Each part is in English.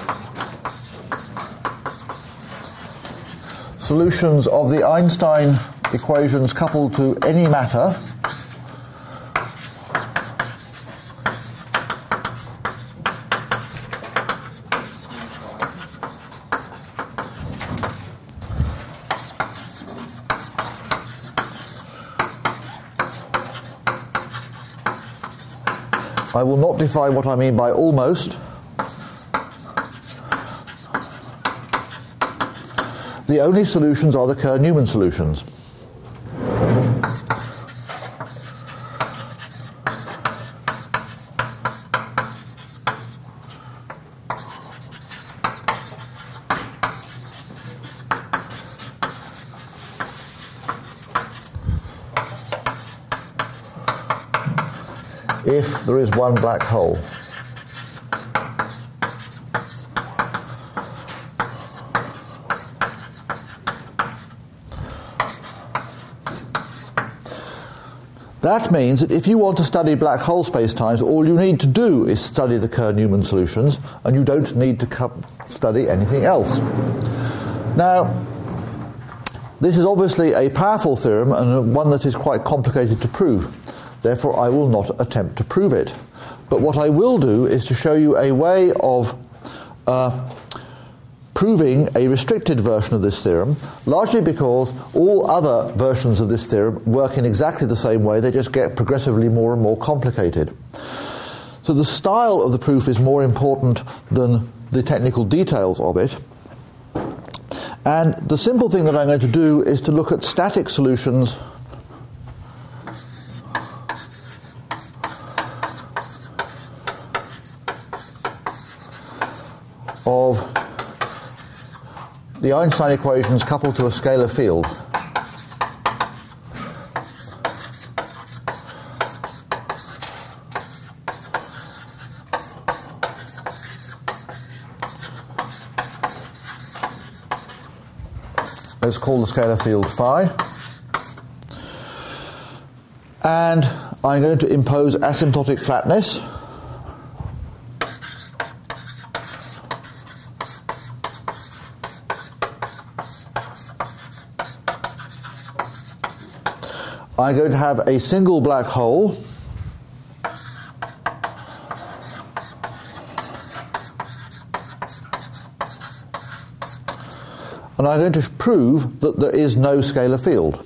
solutions of the Einstein equations coupled to any matter I will not define what I mean by almost. The only solutions are the Kerr-Newman solutions. If there is one black hole. That means that if you want to study black hole spacetimes, all you need to do is study the Kerr-Newman solutions, and you don't need to study anything else. Now, this is obviously a powerful theorem and one that is quite complicated to prove. Therefore, I will not attempt to prove it. But what I will do is to show you a way of proving a restricted version of this theorem, largely because all other versions of this theorem work in exactly the same way. They just get progressively more and more complicated. So the style of the proof is more important than the technical details of it. And the simple thing that I'm going to do is to look at static solutions of the Einstein equations coupled to a scalar field. Let's call the scalar field phi. And I'm going to impose asymptotic flatness. I'm going to have a single black hole and I'm going to prove that there is no scalar field.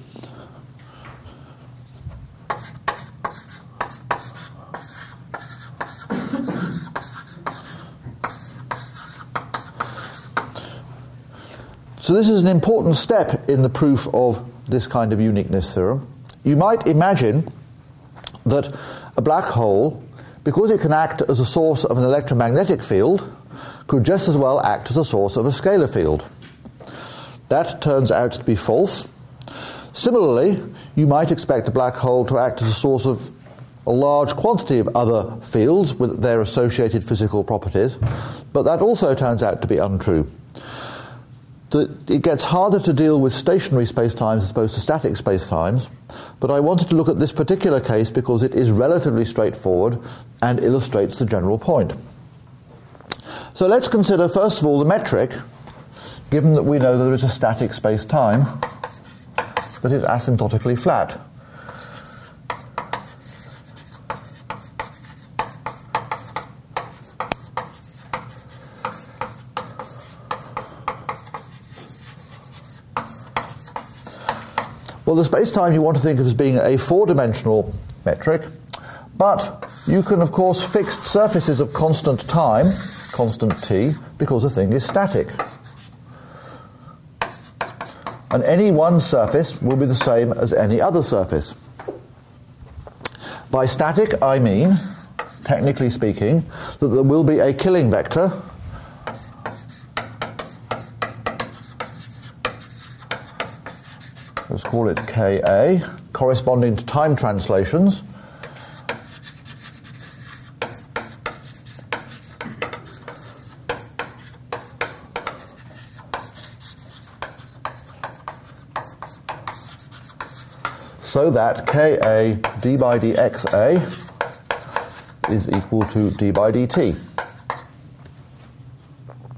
So this is an important step in the proof of this kind of uniqueness theorem. You might imagine that a black hole, because it can act as a source of an electromagnetic field, could just as well act as a source of a scalar field. That turns out to be false. Similarly, you might expect a black hole to act as a source of a large quantity of other fields with their associated physical properties, but that also turns out to be untrue. It gets harder to deal with stationary spacetimes as opposed to static spacetimes, but I wanted to look at this particular case because it is relatively straightforward and illustrates the general point. So let's consider first of all the metric, given that we know that there is a static spacetime that is asymptotically flat. Well, the spacetime you want to think of as being a four-dimensional metric, but you can, of course, fix surfaces of constant time, constant t, because the thing is static. And any one surface will be the same as any other surface. By static, I mean, technically speaking, that there will be a killing vector let's call it Ka, corresponding to time translations. So that Ka d by dxa is equal to d by dt.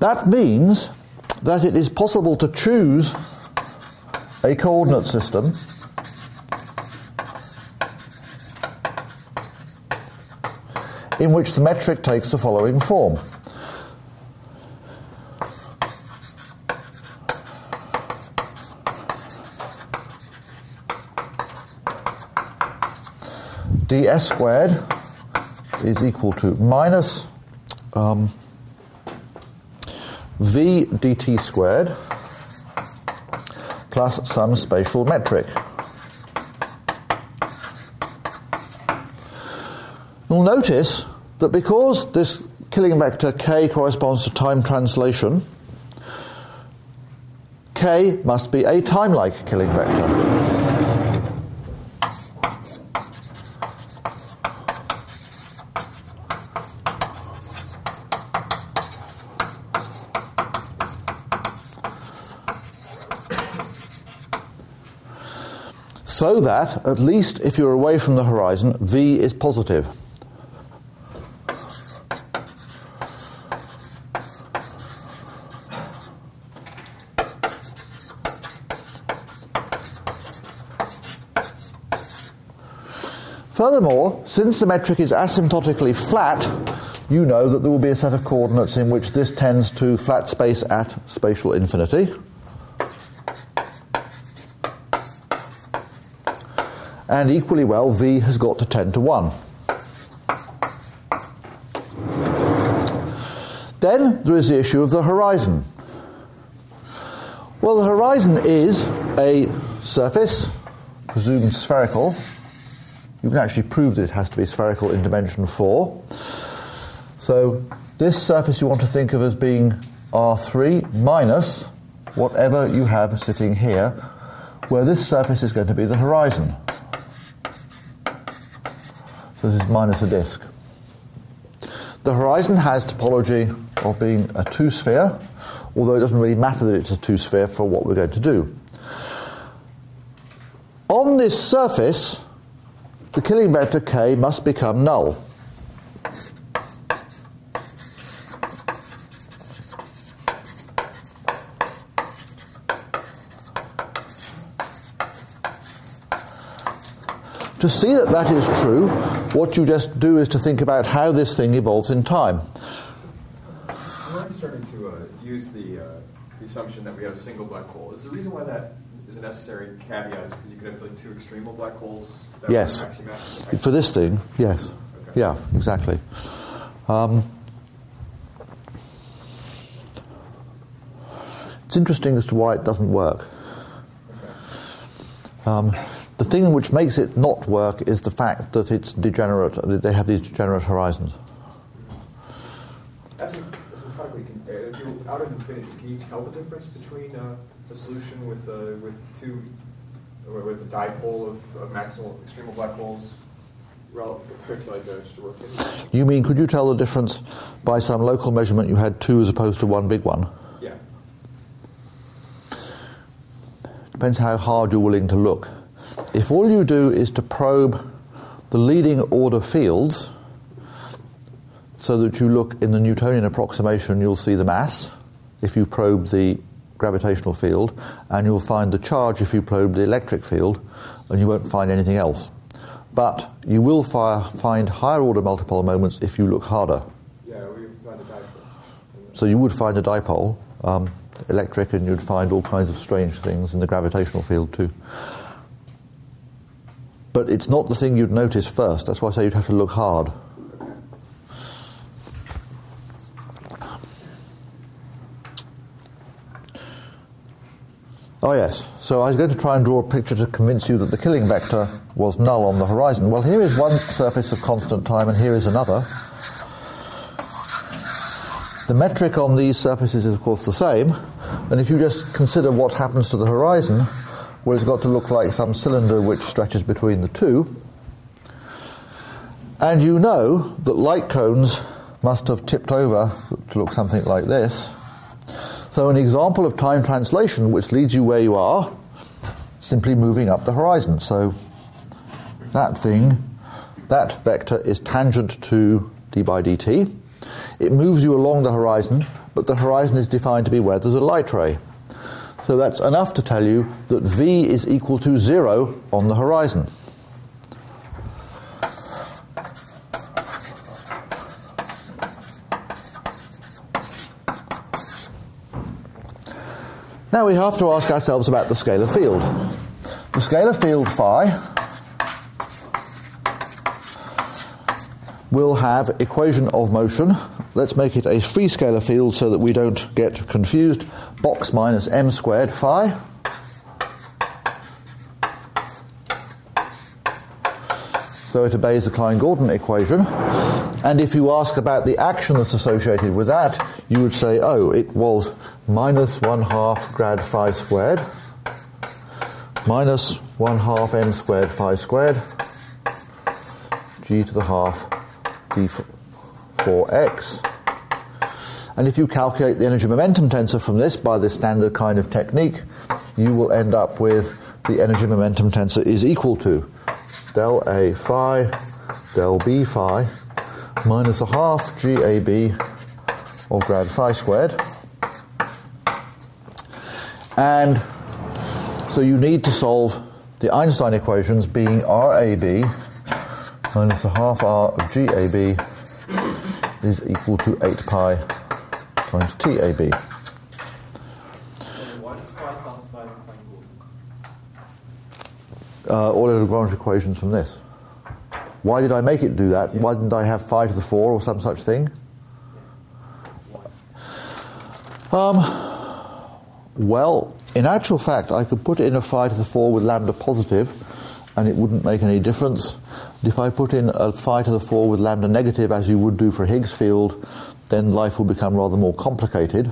That means that it is possible to choose a coordinate system in which the metric takes the following form. ds squared is equal to minus v dt squared plus some spatial metric. You'll notice that because this Killing vector k corresponds to time translation, k must be a time-like Killing vector. So that, at least if you're away from the horizon, v is positive. Furthermore, since the metric is asymptotically flat, you know that there will be a set of coordinates in which this tends to flat space at spatial infinity. And equally well, v has got to tend to 1. Then there is the issue of the horizon. Well, the horizon is a surface, presumed spherical. You can actually prove that it has to be spherical in dimension 4. So this surface you want to think of as being R3 minus whatever you have sitting here, where this surface is going to be the horizon. So this is minus a disk. The horizon has topology of being a two-sphere, although it doesn't really matter that it's a two-sphere for what we're going to do. On this surface, the Killing vector k must become null. To see that that is true, what you just do is to think about how this thing evolves in time. I'm starting to use the assumption that we have a single black hole. Is the reason why that is a necessary caveat is because you could have like two extremal black holes? That Yes. For this thing, yes. Okay. Yeah, exactly. It's interesting as to why it doesn't work. Okay. The thing which makes it not work is the fact that it's degenerate. They have these degenerate horizons. Asymptotically, if you're out of infinity, can you tell the difference between a solution with a dipole of maximal extremal black holes relative compared to like just a rotating? You mean, could you tell the difference by some local measurement you had two as opposed to one big one? Yeah. Depends how hard you're willing to look. If all you do is to probe the leading order fields so that you look in the Newtonian approximation, you'll see the mass if you probe the gravitational field, and you'll find the charge if you probe the electric field, and you won't find anything else. But you will find higher order multipolar moments if you look harder. Yeah, we found a dipole. So you would find a dipole, electric, and you'd find all kinds of strange things in the gravitational field too. But it's not the thing you'd notice first. That's why I say you'd have to look hard. Oh yes, so I was going to try and draw a picture to convince you that the Killing vector was null on the horizon. Well, here is one surface of constant time and here is another. The metric on these surfaces is of course the same, and if you just consider what happens to the horizon, where it's got to look like some cylinder which stretches between the two. And you know that light cones must have tipped over to look something like this. So an example of time translation which leads you where you are, simply moving up the horizon. So that vector is tangent to d by dt. It moves you along the horizon but the horizon is defined to be where there's a light ray. So that's enough to tell you that V is equal to 0 on the horizon. Now we have to ask ourselves about the scalar field. The scalar field phi will have equation of motion. Let's make it a free scalar field so that we don't get confused. Box minus m squared phi. So it obeys the Klein-Gordon equation. And if you ask about the action that's associated with that, you would say, oh, it was minus 1/2 grad phi squared minus 1/2 m squared phi squared g to the half d4x. And if you calculate the energy momentum tensor from this by the standard kind of technique, you will end up with the energy momentum tensor is equal to del A phi del B phi minus 1/2 GAB of grad phi squared. And so you need to solve the Einstein equations being RAB minus 1/2 R of GAB is equal to 8 pi times TAB. Why does phi satisfy the Klein-Gordon? Euler Lagrange equations from this. Why did I make it do that? Why didn't I have phi to the 4 or some such thing? Well, in actual fact, I could put in a phi to the 4 with lambda positive, and it wouldn't make any difference. If I put in a phi to the 4 with lambda negative, as you would do for Higgs field, then life will become rather more complicated.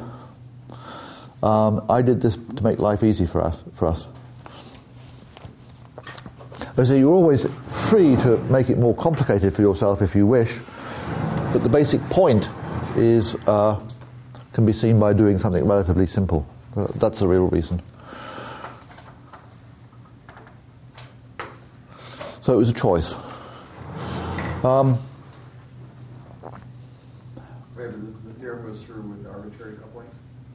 I did this to make life easy for us. So you're always free to make it more complicated for yourself if you wish, but the basic point is can be seen by doing something relatively simple. That's the real reason. So it was a choice. The theorem goes through with arbitrary couplings?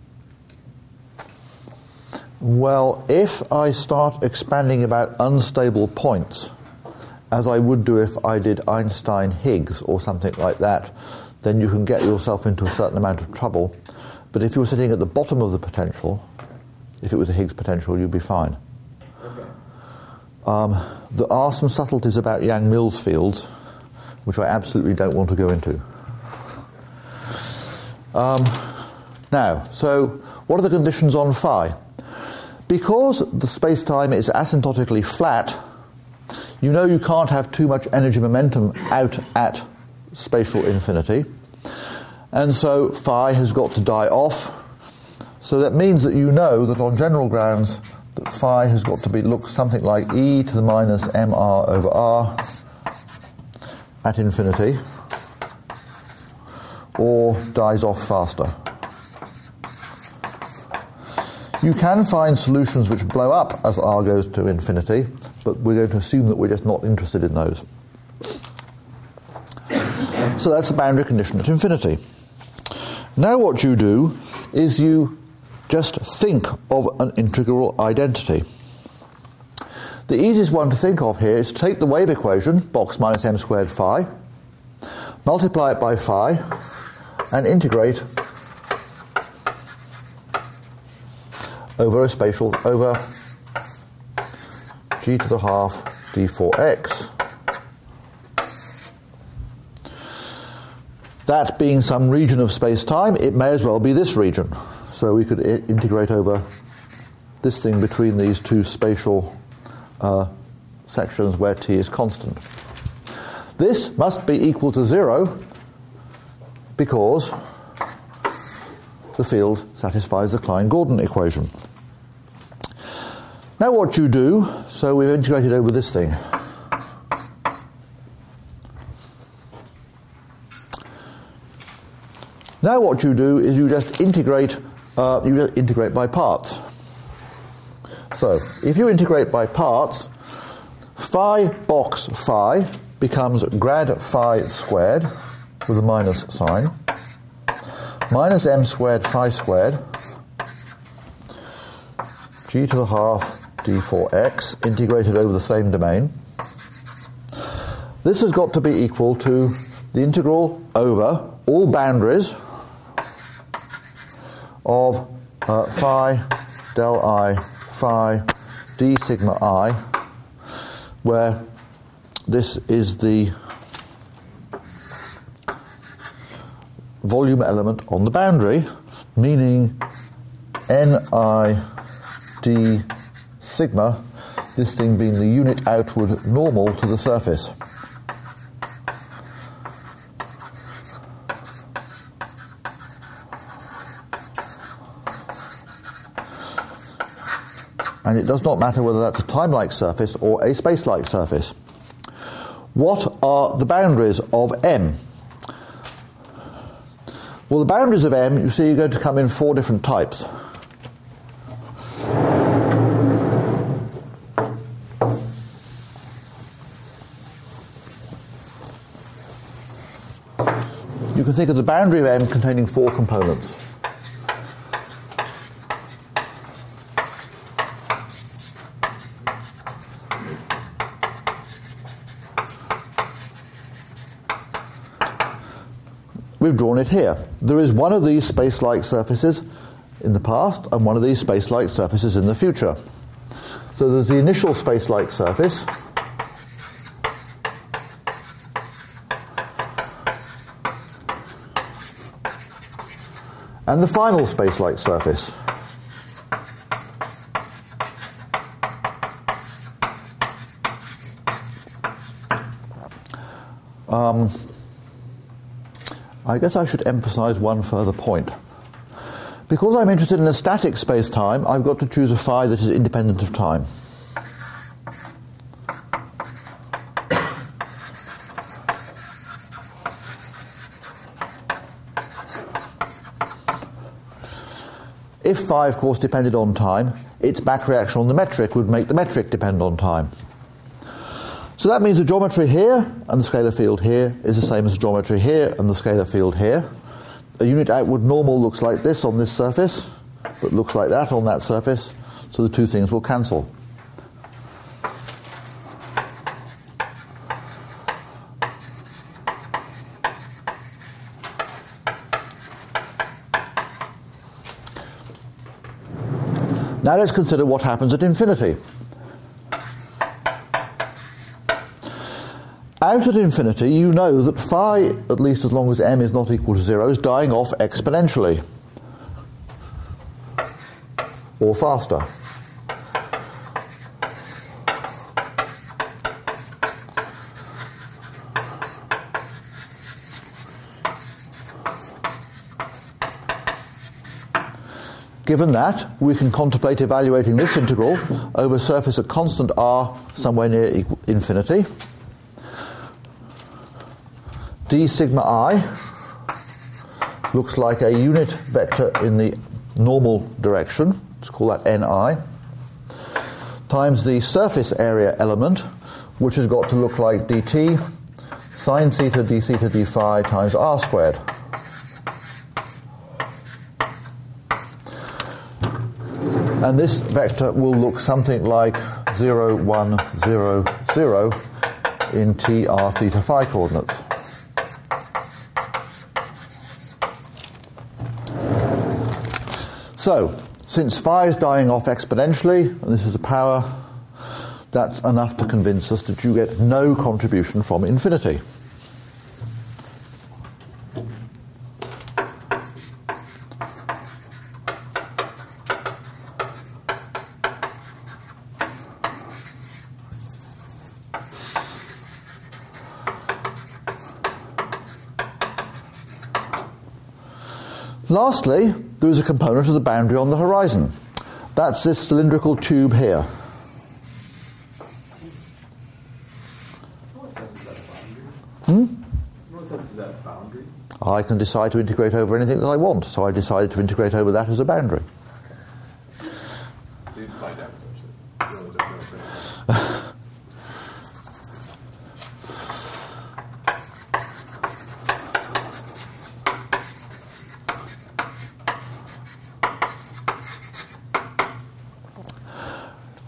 Well, if I start expanding about unstable points, as I would do if I did Einstein-Higgs or something like that, then you can get yourself into a certain amount of trouble. But if you were sitting at the bottom of the potential, if it was a Higgs potential, you'd be fine. Okay. There are some subtleties about Yang-Mills fields, which I absolutely don't want to go into. Now, so what are the conditions on phi? Because the space-time is asymptotically flat, you know you can't have too much energy momentum out at spatial infinity. And so phi has got to die off. So that means that you know that on general grounds that phi has got to look something like e to the minus mr over r at infinity, or dies off faster. You can find solutions which blow up as r goes to infinity, but we're going to assume that we're just not interested in those. So that's the boundary condition at infinity. Now what you do is you just think of an integral identity. The easiest one to think of here is to take the wave equation, box minus m squared phi, multiply it by phi, and integrate over g to the half d4x. That being some region of space-time, it may as well be this region. So we could integrate over this thing between these two spatial sections where t is constant. This must be equal to 0 because the field satisfies the Klein-Gordon equation. Now what you do, so we've integrated over this thing. Now what you do is you just integrate by parts. So if you integrate by parts, phi box phi becomes grad phi squared with a minus sign minus m squared phi squared g to the half d4x integrated over the same domain. This has got to be equal to the integral over all boundaries of phi del I phi d sigma I, where this is the volume element on the boundary, meaning ni d sigma, this thing being the unit outward normal to the surface. And it does not matter whether that's a time-like surface or a space-like surface. What are the boundaries of M? Well, the boundaries of M, you see, are going to come in 4 different types. You can think of the boundary of M containing 4 components. We've drawn it here. There is one of these space-like surfaces in the past and one of these space-like surfaces in the future. So there's the initial space-like surface, and the final space-like surface. I guess I should emphasize one further point. Because I'm interested in a static space-time, I've got to choose a phi that is independent of time. If phi, of course, depended on time, its back reaction on the metric would make the metric depend on time. So that means the geometry here and the scalar field here is the same as the geometry here and the scalar field here. A unit outward normal looks like this on this surface, but looks like that on that surface, so the two things will cancel. Now let's consider what happens at infinity. Out at infinity, you know that phi, at least as long as m is not equal to 0, is dying off exponentially, or faster. Given that, we can contemplate evaluating this integral over a surface at constant r somewhere near infinity. D sigma I looks like a unit vector in the normal direction, let's call that Ni, times the surface area element, which has got to look like dt sine theta d theta d phi times r squared. And this vector will look something like 0, 1, 0, 0 in t r theta phi coordinates. So, since phi is dying off exponentially, and this is a power, that's enough to convince us that you get no contribution from infinity. Lastly, there is a component of the boundary on the horizon. That's this cylindrical tube here. What sense is that a boundary? What sense is that a boundary? I can decide to integrate over anything that I want, so I decided to integrate over that as a boundary. So you define that essentially. Really don't know.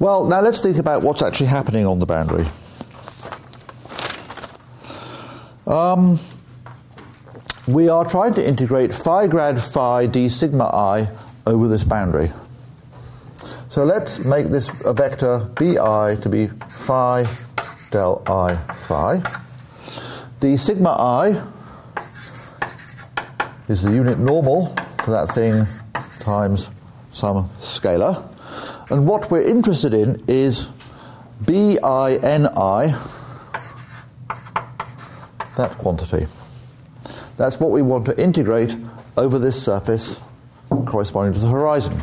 Well, now let's think about what's actually happening on the boundary. We are trying to integrate phi grad phi d sigma I over this boundary. So let's make this a vector bi to be phi del I phi. D sigma I is the unit normal for that thing times some scalar. And what we're interested in is bini, that quantity. That's what we want to integrate over this surface corresponding to the horizon.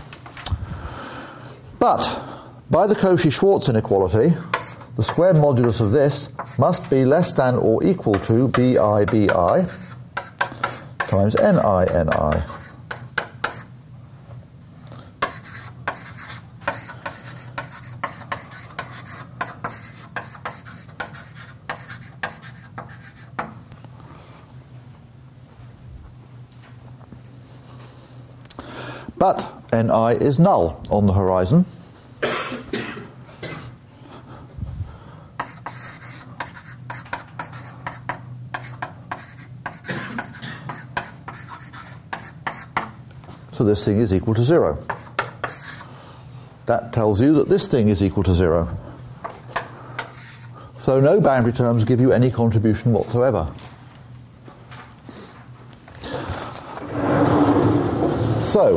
But by the Cauchy-Schwarz inequality, the square modulus of this must be less than or equal to bi times ni. But ni is null on the horizon. So this thing is equal to 0. That tells you that this thing is equal to 0. So no boundary terms give you any contribution whatsoever. So,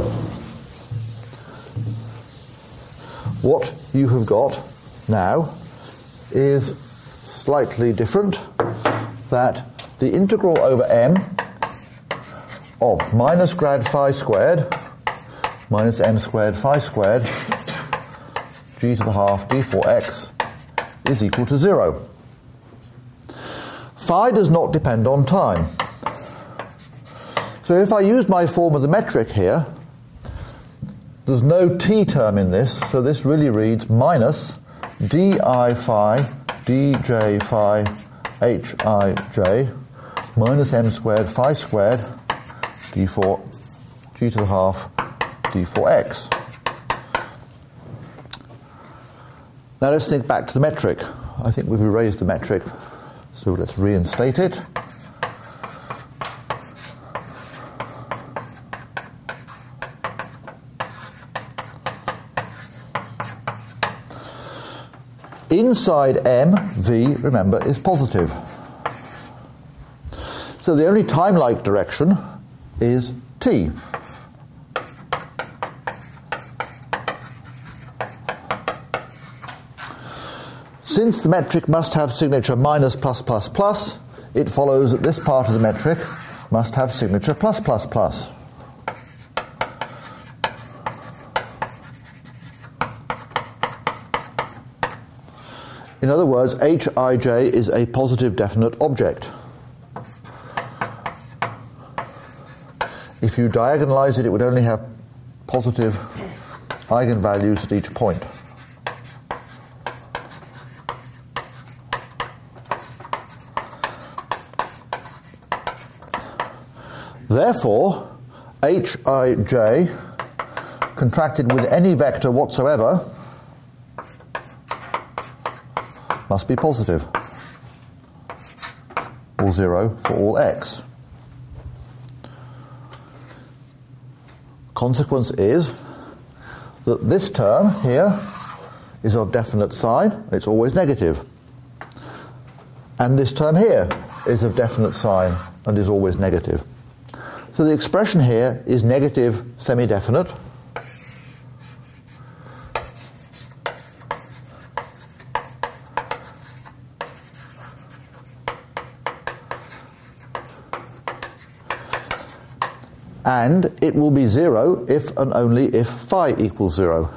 what you have got now is slightly different, that the integral over m of minus grad phi squared minus m squared phi squared g to the half d4x is equal to 0. Phi does not depend on time. So if I use my form of the metric here, there's no t term in this, so this really reads minus di phi dj phi hij minus m squared phi squared d4 g to the half d4x. Now let's think back to the metric. I think we've erased the metric, so let's reinstate it. Inside m, v, remember, is positive. So the only time-like direction is t. Since the metric must have signature minus plus plus plus, it follows that this part of the metric must have signature plus plus plus. In other words, hij is a positive definite object. If you diagonalize it, it would only have positive eigenvalues at each point. Therefore, hij contracted with any vector whatsoever must be positive, or 0 for all x. Consequence is that this term here is of definite sign, it's always negative. And this term here is of definite sign and is always negative. So the expression here is negative semi-definite. And it will be 0 if and only if phi equals 0.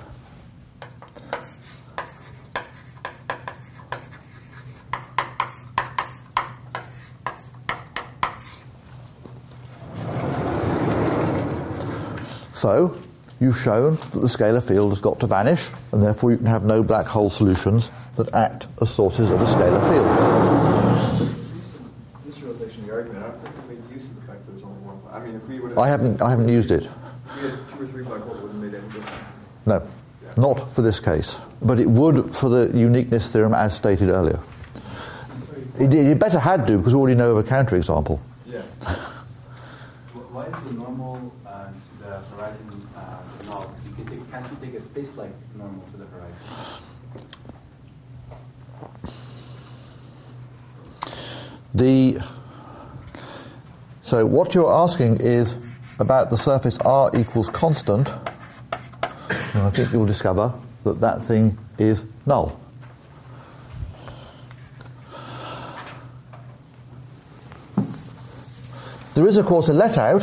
So, you've shown that the scalar field has got to vanish, and therefore you can have no black hole solutions that act as sources of a scalar field. This realization of the argument, I don't think we made use of the fact that there's only one. I mean, if we would have... I haven't used it. If we had 2 or 3 black holes, it wouldn't have made any difference. No, not for this case. but it would for the uniqueness theorem as stated earlier. It better had to, because we already know of a counterexample. Yeah. Why is the normal to the horizon null? Can't you take a space-like normal to the horizon? So what you're asking is about the surface R equals constant, and I think you'll discover that that thing is null. There is, of course, a let-out.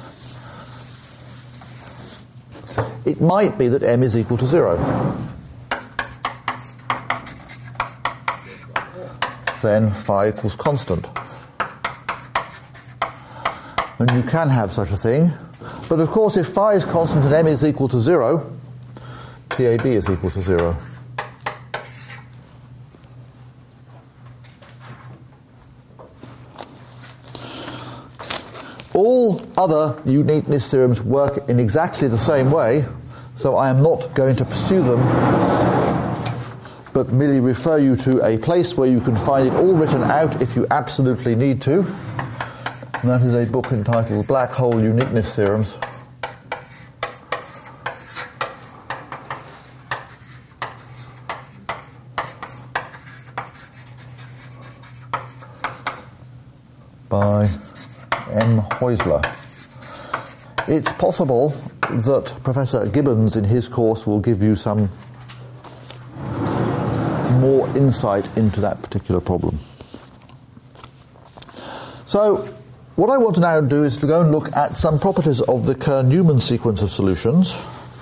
It might be that m is equal to 0. Then phi equals constant. And you can have such a thing. But of course, if phi is constant and m is equal to 0, TAB is equal to 0. All other uniqueness theorems work in exactly the same way, so I am not going to pursue them, but merely refer you to a place where you can find it all written out if you absolutely need to. And that is a book entitled Black Hole Uniqueness Theorems. By M. Heusler. It's possible that Professor Gibbons in his course will give you some more insight into that particular problem. So, what I want to now do is to go and look at some properties of the Kerr-Newman sequence of solutions.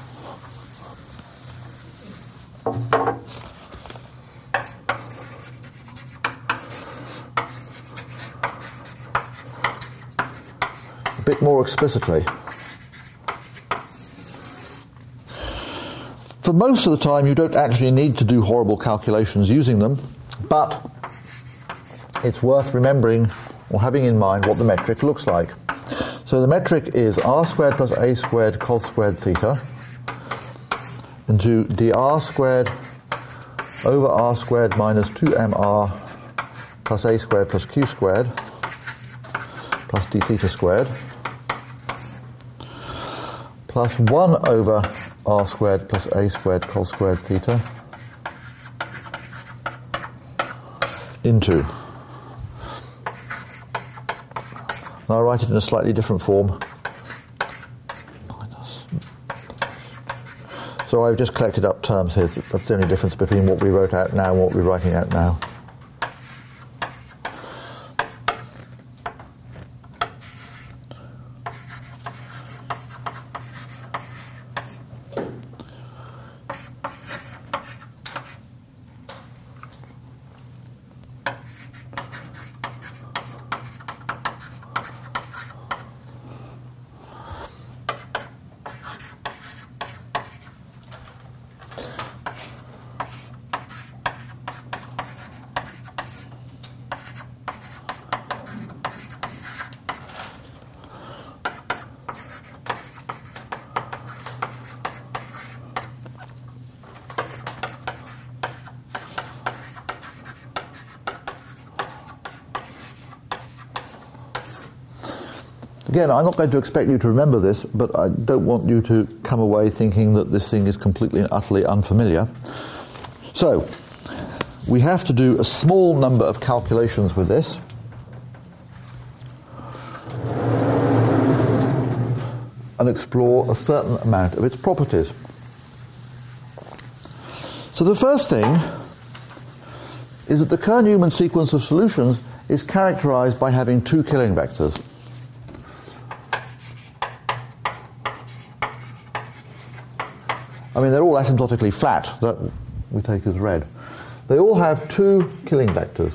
A bit more explicitly. For most of the time, you don't actually need to do horrible calculations using them, but it's worth remembering or having in mind what the metric looks like. So the metric is r squared plus a squared cos squared theta into dr squared over r squared minus 2mr plus a squared plus q squared plus d theta squared plus 1 over r squared plus a squared cos squared theta into. And I'll write it in a slightly different form. So I've just collected up terms here. That's the only difference between what we wrote out now and what we're writing out now. Again, I'm not going to expect you to remember this, but I don't want you to come away thinking that this thing is completely and utterly unfamiliar. So, we have to do a small number of calculations with this. And explore a certain amount of its properties. So the first thing is that the Kerr-Newman sequence of solutions is characterized by having two Killing vectors. I mean, they're all asymptotically flat, that we take as read. They all have two Killing vectors,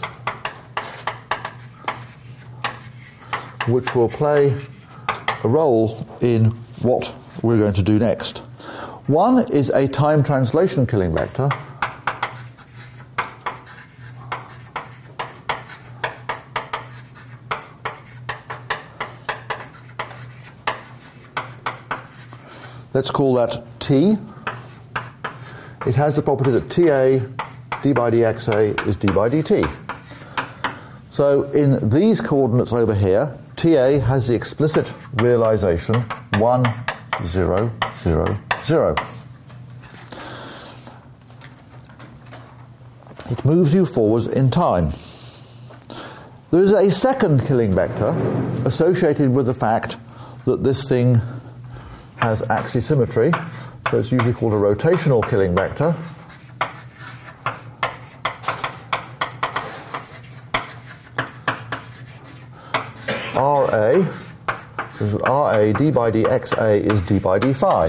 which will play a role in what we're going to do next. One is a time translation Killing vector, let's call that T. it has the property that TA d by dxa is d by dt. So in these coordinates over here, TA has the explicit realization 1, 0, 0, 0. It moves you forwards in time. There is a second killing vector associated with the fact that this thing has axisymmetry, so it's usually called a rotational killing vector. RA, RA d by dxa is d by d phi.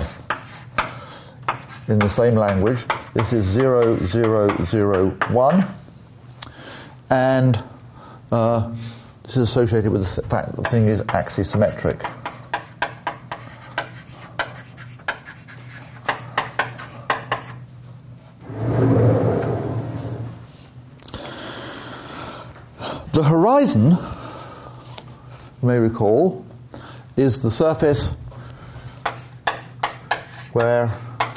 In the same language, this is 0, 0, 0, 1, and this is associated with the fact that the thing is axisymmetric. The horizon, you may recall, is the surface where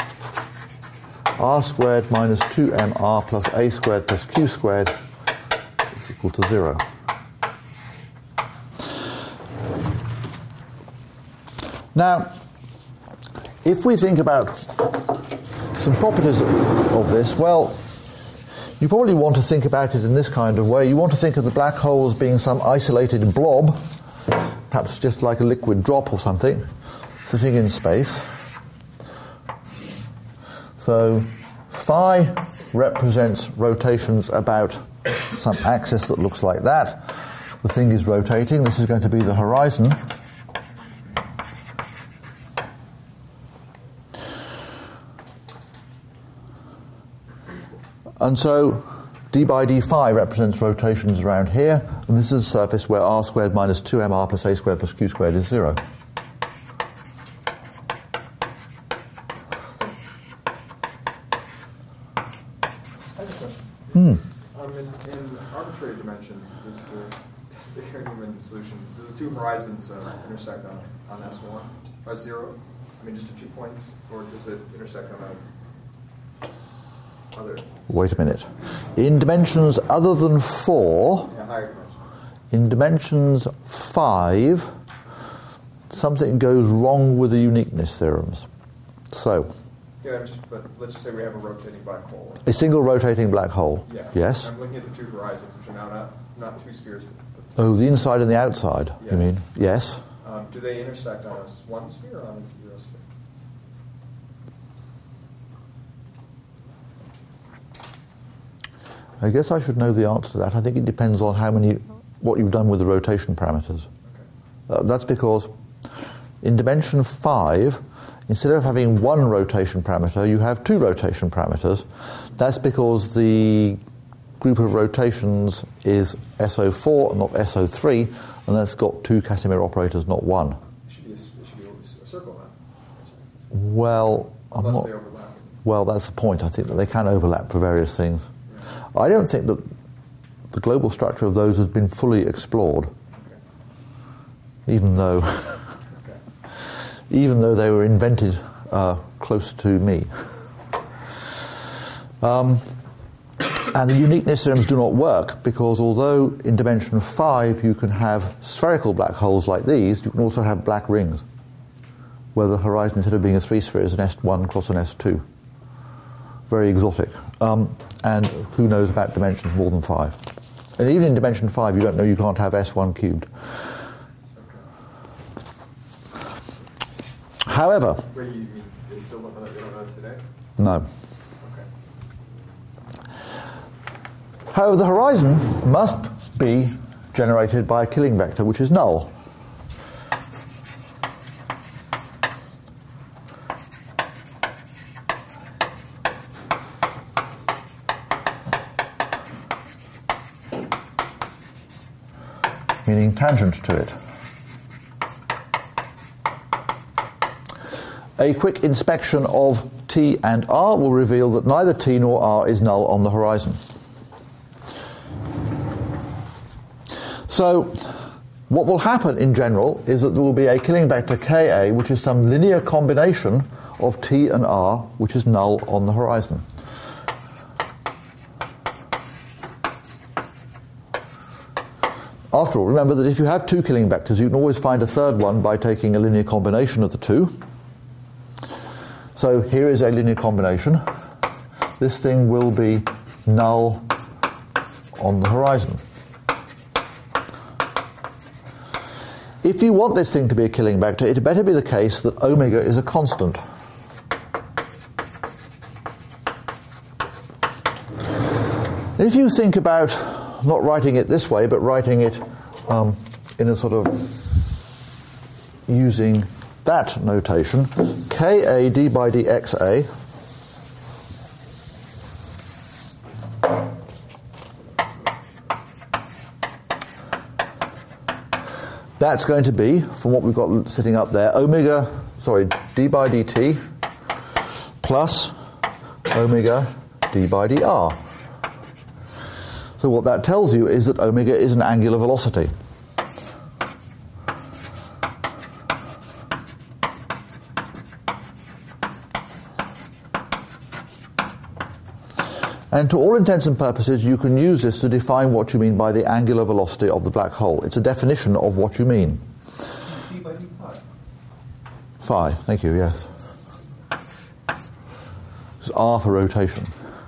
r squared minus 2mr plus a squared plus q squared is equal to 0. Now, if we think about some properties of this, well, you probably want to think about it in this kind of way. You want to think of the black hole as being some isolated blob, perhaps just like a liquid drop or something, sitting in space. So phi represents rotations about some axis that looks like that. The thing is rotating. This is going to be the horizon. And so d by d phi represents rotations around here, and this is a surface where r squared minus 2mr plus a squared plus q squared is 0. In arbitrary dimensions, does the Kerr-Newman solution, do the two horizons intersect on S1, S0? I mean, just to 2 points, or does it intersect on other? Wait a minute. In dimensions other than 4, higher dimensions. in dimensions 5, something goes wrong with the uniqueness theorems. So, but let's just say we have a rotating black hole. a single rotating black hole. Yeah. Yes. I'm looking at the two horizons, which are now not two spheres. Oh, the inside and the outside, Yeah. you mean? Yes. Do they intersect on one sphere or on a zero sphere? I guess I should know the answer to that. I think it depends on what you've done with the rotation parameters. Okay. That's because in dimension 5, instead of having one rotation parameter, you have two rotation parameters. That's because the group of rotations is SO4 and not SO3, and that's got two Casimir operators, not one. It should be a circle now. Well, Unless they overlap. Well, that's the point. I think that they can overlap for various things. Yeah. I don't think that the global structure of those has been fully explored, even though they were invented close to me. And the uniqueness theorems do not work because although in dimension 5 you can have spherical black holes like these, you can also have black rings where the horizon, instead of being a 3-sphere, is an S1 cross an S2. Very exotic. And who knows about dimensions more than 5. And even in dimension 5 you don't know you can't have S1 cubed. However... Wait, you mean they still don't know that we don't know that today? No. Okay. However, the horizon must be generated by a killing vector which is null. Meaning tangent to it. A quick inspection of T and R will reveal that neither T nor R is null on the horizon. So, what will happen in general is that there will be a killing vector Ka, which is some linear combination of T and R, which is null on the horizon. After all, remember that if you have two killing vectors, you can always find a third one by taking a linear combination of the two. So here is a linear combination. This thing will be null on the horizon. If you want this thing to be a killing vector, it had better be the case that omega is a constant. And if you think about not writing it this way, but writing it in a sort of using that notation, Ka d by dxa that's going to be, from what we've got sitting up there, d by dt plus omega d by dr. So what that tells you is that omega is an angular velocity. And to all intents and purposes, you can use this to define what you mean by the angular velocity of the black hole. It's a definition of what you mean. D by d pi. Phi, thank you, yes. It's R for rotation.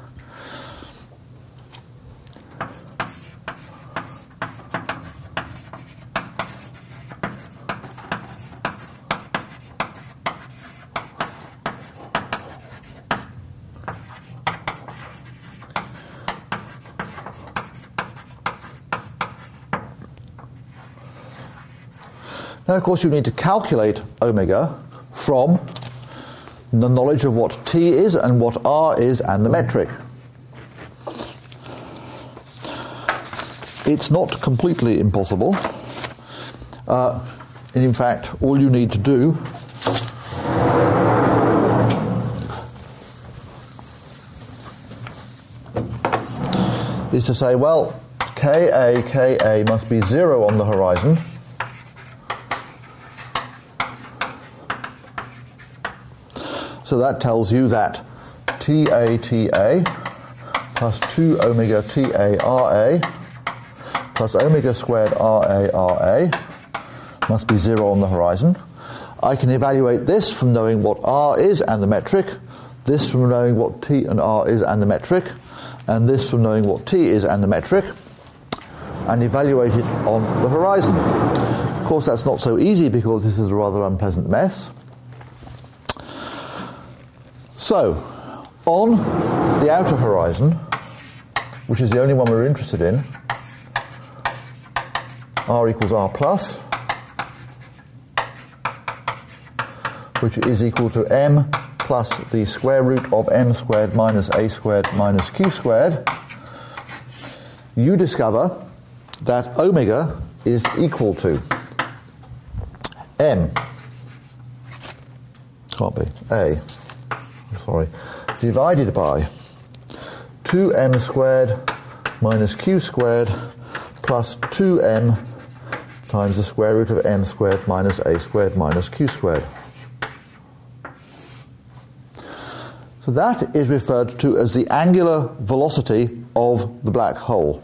Now, of course, you need to calculate omega from the knowledge of what T is and what R is and the metric. It's not completely impossible. And in fact, all you need to do is to say, well, Ka must be 0 on the horizon. So that tells you that Ta plus 2 omega Ta Ra plus omega squared Ra must be 0 on the horizon. I can evaluate this from knowing what R is and the metric, this from knowing what T and R is and the metric, and this from knowing what T is and the metric, and evaluate it on the horizon. Of course, that's not so easy because this is a rather unpleasant mess. So, on the outer horizon, which is the only one we're interested in, R equals R plus, which is equal to m plus the square root of m squared minus a squared minus q squared, you discover that omega is equal to m, can't be, divided by 2m squared minus q squared plus 2m times the square root of m squared minus a squared minus q squared. So that is referred to as the angular velocity of the black hole.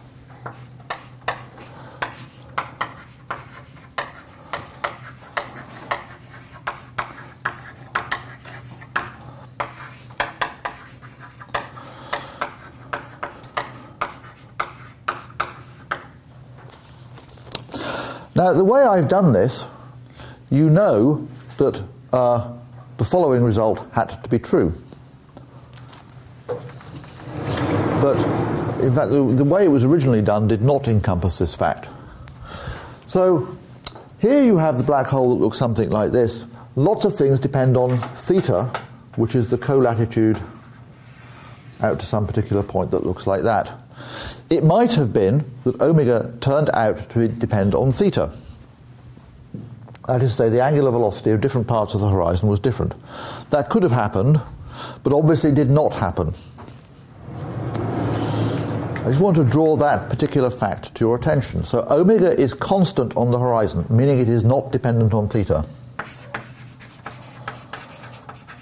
Now, the way I've done this, you know that the following result had to be true. But, in fact, the way it was originally done did not encompass this fact. So, here you have the black hole that looks something like this. Lots of things depend on theta, which is the colatitude out to some particular point that looks like that. It might have been that omega turned out to depend on theta. That is to say, the angular velocity of different parts of the horizon was different. That could have happened, but obviously did not happen. I just want to draw that particular fact to your attention. So omega is constant on the horizon, meaning it is not dependent on theta.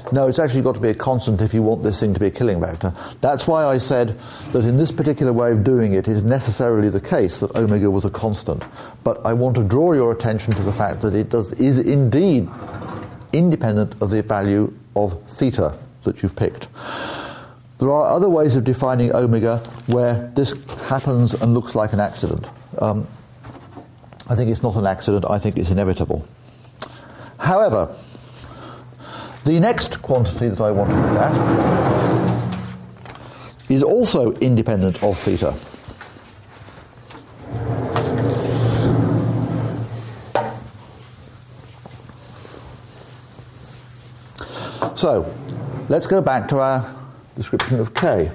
No, it's actually got to be a constant if you want this thing to be a killing vector. That's why I said that in this particular way of doing it, it is necessarily the case that omega was a constant. But I want to draw your attention to the fact that it is indeed independent of the value of theta that you've picked. There are other ways of defining omega where this happens and looks like an accident. I think it's not an accident, I think it's inevitable. However, the next quantity that I want to look at is also independent of theta. So, let's go back to our description of K.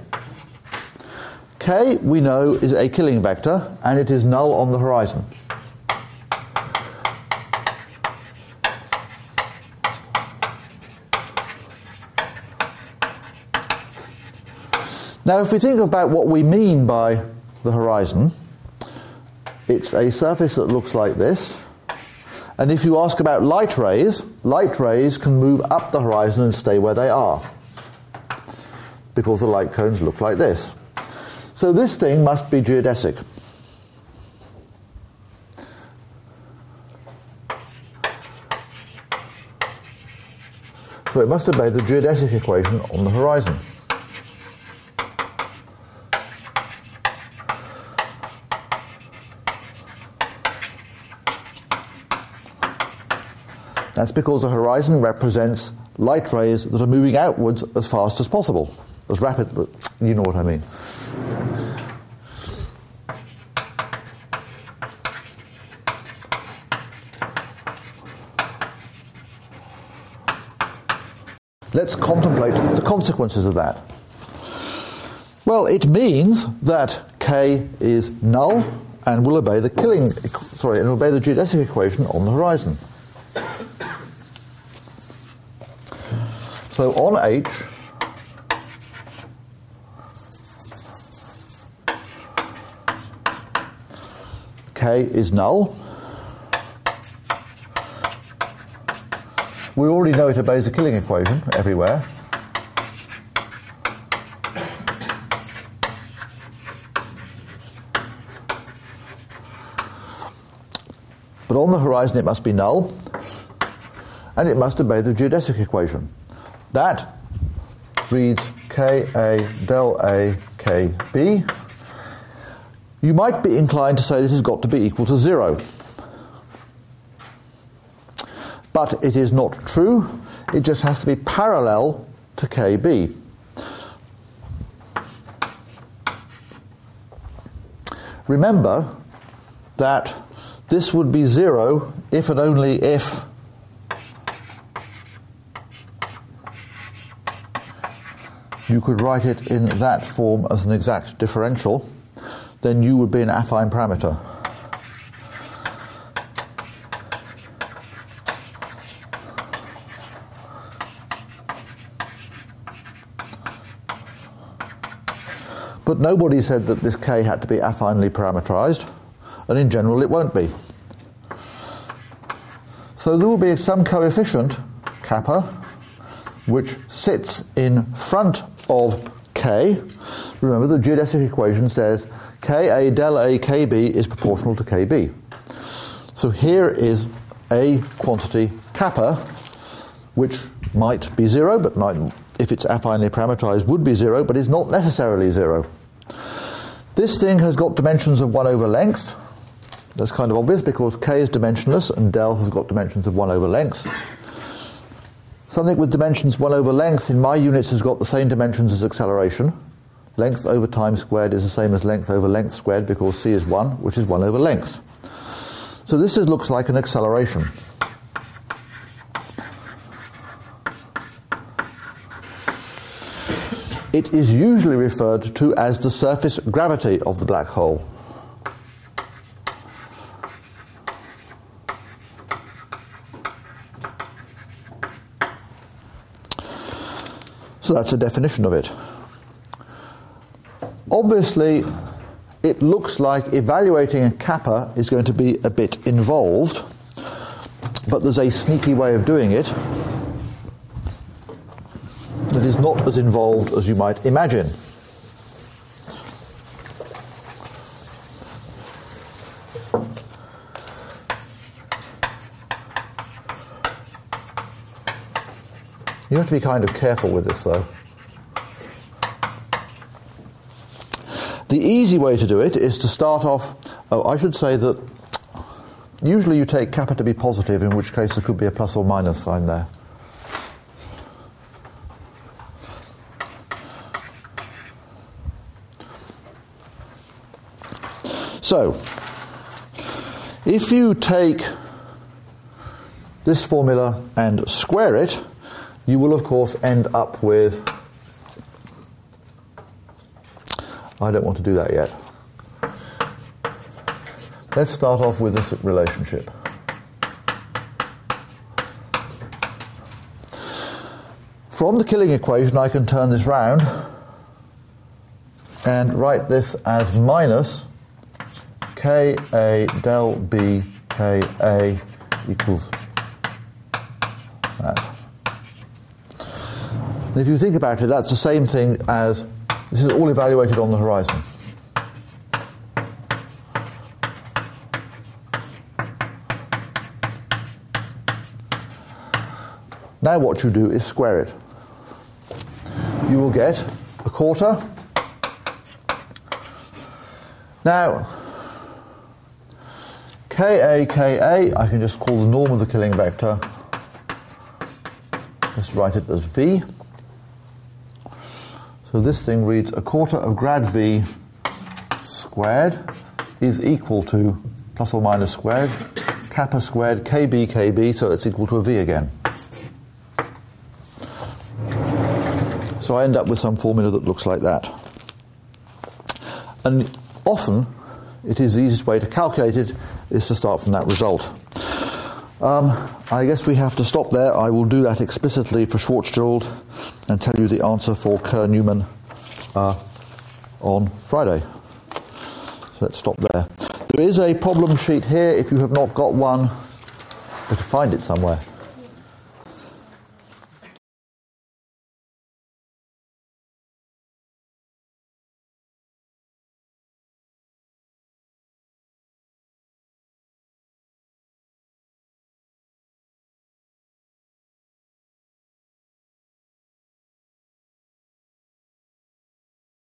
K, we know, is a killing vector, and it is null on the horizon. Now, if we think about what we mean by the horizon, it's a surface that looks like this. And if you ask about light rays can move up the horizon and stay where they are, because the light cones look like this. So this thing must be geodesic. So it must obey the geodesic equation on the horizon. That's because the horizon represents light rays that are moving outwards as fast as possible, as rapid, you know what I mean. Let's contemplate the consequences of that. Well, it means that K is null and will obey the geodesic equation on the horizon. So on H, K is null. We already know it obeys the killing equation everywhere. But on the horizon it must be null, and it must obey the geodesic equation. That reads Ka del A Kb. You might be inclined to say this has got to be equal to 0. But it is not true. It just has to be parallel to Kb. Remember that this would be 0 if and only if you could write it in that form as an exact differential, then U would be an affine parameter. But nobody said that this K had to be affinely parameterized, and in general it won't be. So there will be some coefficient, kappa, which sits in front of K. Remember, the geodesic equation says Ka del A Kb is proportional to Kb. So here is a quantity kappa, which might be 0, but might, if it's affinely parameterized, would be 0, but is not necessarily 0. This thing has got dimensions of 1 over length. That's kind of obvious because K is dimensionless and del has got dimensions of 1 over length. Something with dimensions 1 over length in my units has got the same dimensions as acceleration. Length over time squared is the same as length over length squared because c is 1, which is 1 over length. So this looks like an acceleration. It is usually referred to as the surface gravity of the black hole. So that's a definition of it. Obviously, it looks like evaluating a kappa is going to be a bit involved, but there's a sneaky way of doing it. that is not as involved as you might imagine. You have to be kind of careful with this, though. The easy way to do it is to start off... I should say that usually you take kappa to be positive, in which case there could be a plus or minus sign there. So, if you take this formula and square it, you will of course end up with... I don't want to do that yet. Let's start off with this relationship. From the Killing equation, I can turn this round and write this as minus Ka del B Ka equals that. And if you think about it, that's the same thing as this is all evaluated on the horizon. Now what you do is square it. You will get a quarter. Now, Ka, I can just call the norm of the Killing vector. Let's write it as V. So this thing reads a quarter of grad V squared is equal to plus or minus squared, kappa squared, KB, so it's equal to a V again. So I end up with some formula that looks like that. And often, it is the easiest way to calculate it is to start from that result. I guess we have to stop there. I will do that explicitly for Schwarzschild and tell you the answer for Kerr-Newman on Friday. So let's stop there. There is a problem sheet here if you have not got one, but to find it somewhere.